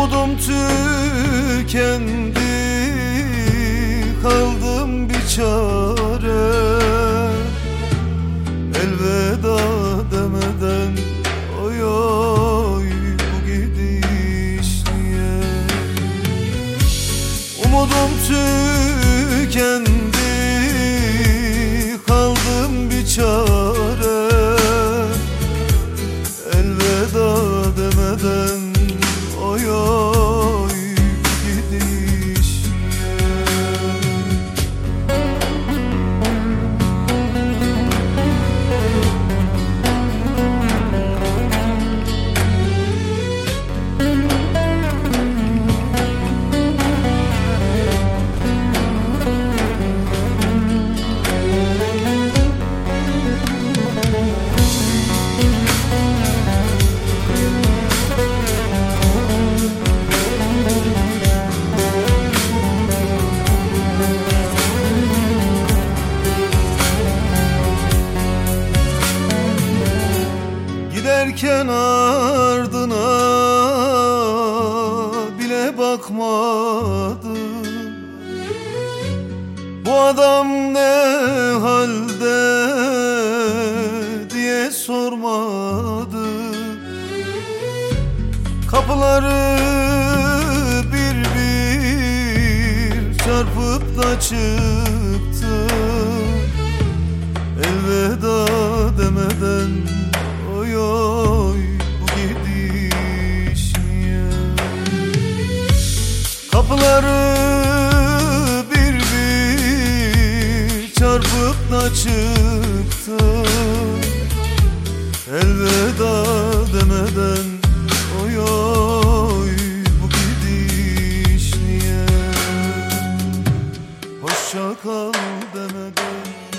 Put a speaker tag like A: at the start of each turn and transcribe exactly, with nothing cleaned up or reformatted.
A: Umudum tükendi, kaldım bir çare. Elveda demeden oy oy bu gidiş niye? Umudum tükendi, kaldım bir çare. Elveda demeden oy oy bu gidiş Giderken ardına bile bakmadı. Bu adam ne halde diye sormadı. Kapıları bir bir çarpıp da çıktı. Elveda demeden oy oy bu gidiş niye? Kapıları bir bir çarpıp da çıktı. Elveda demeden oy oy bu gidiş niye? Hoşça kal demeden